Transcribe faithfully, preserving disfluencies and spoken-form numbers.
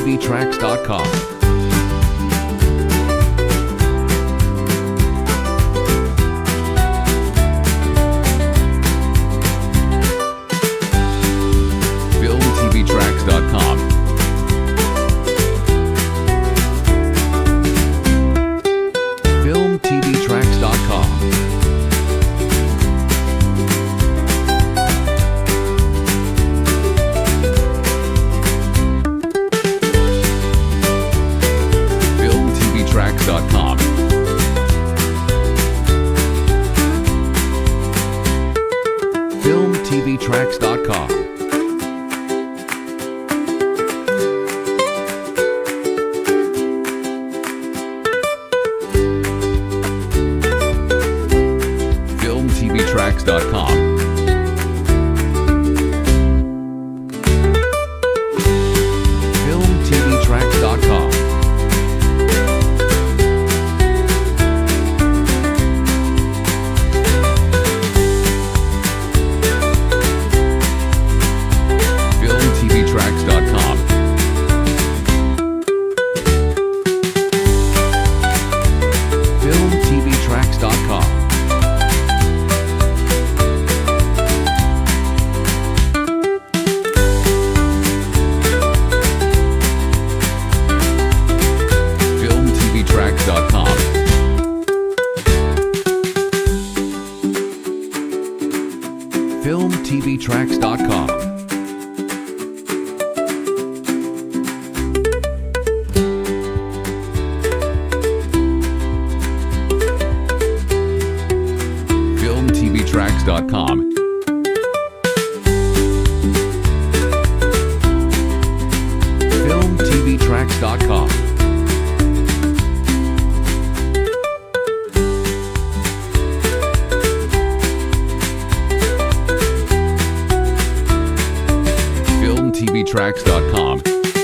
V Tracks dot com. Film T V Tracks dot com. Film T V Tracks dot com. Film T V Tracks dot com. Film T V Tracks dot com. Film T V Tracks dot com. Film T V Tracks dot com. Film T V Tracks dot com. Film T V Tracks dot com. Film T V Tracks dot com. Film T V Tracks dot com. Film T V Tracks dot com. Film T V Tracks dot com. Film T V Tracks dot com.